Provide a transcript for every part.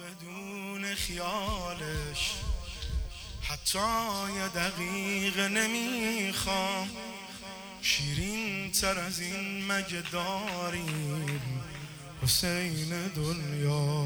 بدون خیالش حتی یه دقیقه نمیخوام. شیرین تر از این مگه داریم حسین دنیا،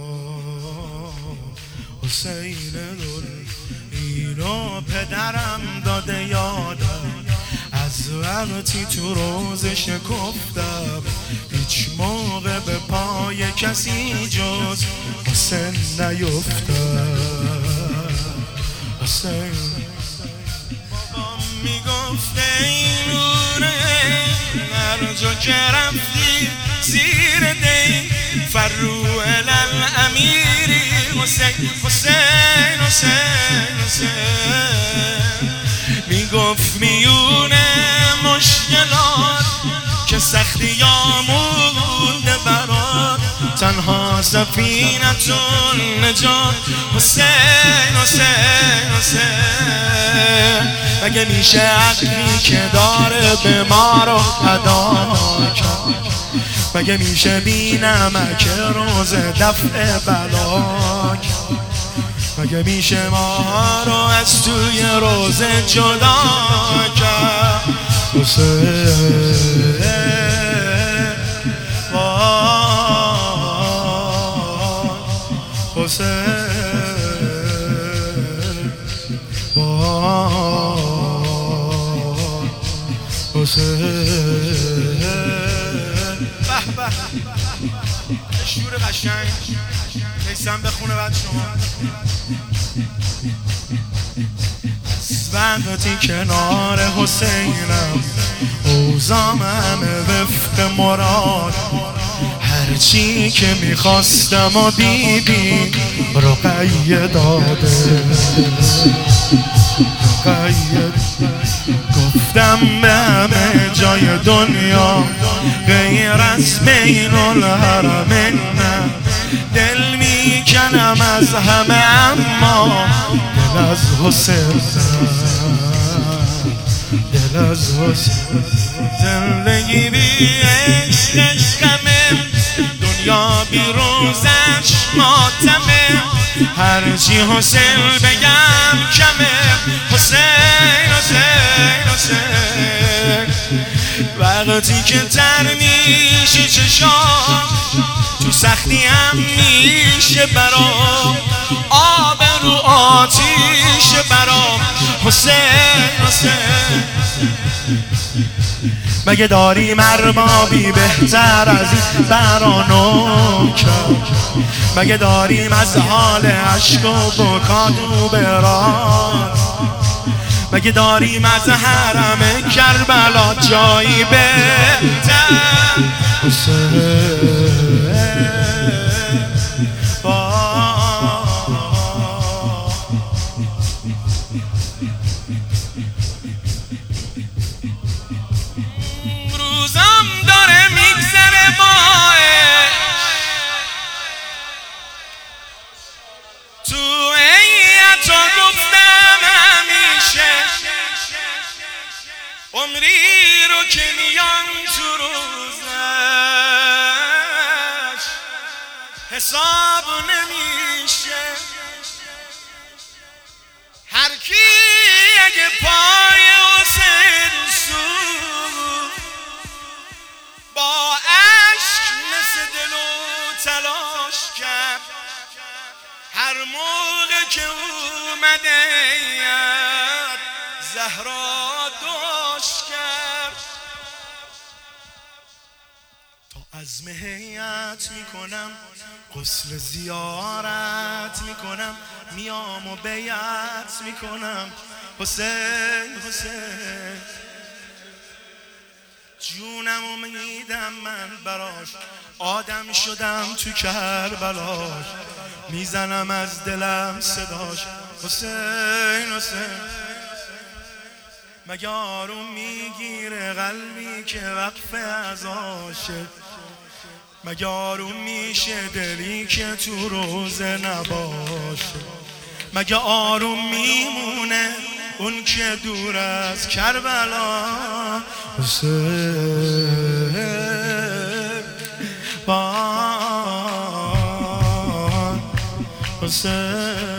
حسین دنیا. اینو پدرم داده یادم از وقتی تو روز شکفتم، هیچ موقع به پای کسی جز حسین نیفتم. حسین بابام میگفته این نوره هر جا که رفتی زیر دی فرو الامیری. حسین حسین حسین حسین میگفت میونه مشکلات که سختی آموده برات تنها سفینتون نجات. حسین حسین حسین مگه میشه عقلی که داره به ما رو هدا کرد؟ مگه میشه بی نمک روز دفع بلا کرد؟ مگه میشه ما رو از توی روز جدا کرد؟ حسین حسین حسین به به شور قشنگ نیستم بخونه بعد شما. وقتی کنار حسینم اوزام همه وفق مراد، هرچی که میخواستم و بیبی رقیه داده. رقیه گفتم به همه جای دنیا غیر از بین الحرمین نه، دل میکنم از همه اما دل از حسین، دل از حسین. زندگی بی عشقمه دنیا بی روزش ماتمه، هرچی حسین بگم کمه. حسین حسین حسین وقتی که تر میشه چشام تو سختی هم میشه برام، آب رو آتیش برام. حسین حسین مگه داریم اربابی بهتر از این برانو کرد؟ مگه داریم از حال عشق و بکادو برات؟ مگه داریم از حرم کربلا جایی بهتر؟ حسین روزم داره میگذره باش تو هیئتا گفتم همیشه عمری رو که میان تو روزش حساب نمیشه. هر کی اگه پای حسین سوخت با عشق مثل دل و تلاش کرد، هر موقع که اومده یاد زهرا دوش کرد. تا عزم هیئت میکنم غسل زیارت میکنم میام و بیعت میکنم. حسین حسین جونم و میدم من براش، آدم شدم تو کربلاش، میزنم از دلم صداش. حسین حسین مگه آروم میگیره قلبی که وقف ازاشه؟ مگه آروم میشه دلی که تو روزه نباشه؟ مگه آروم میمونه اون که دور از کربلا؟ حسین حسین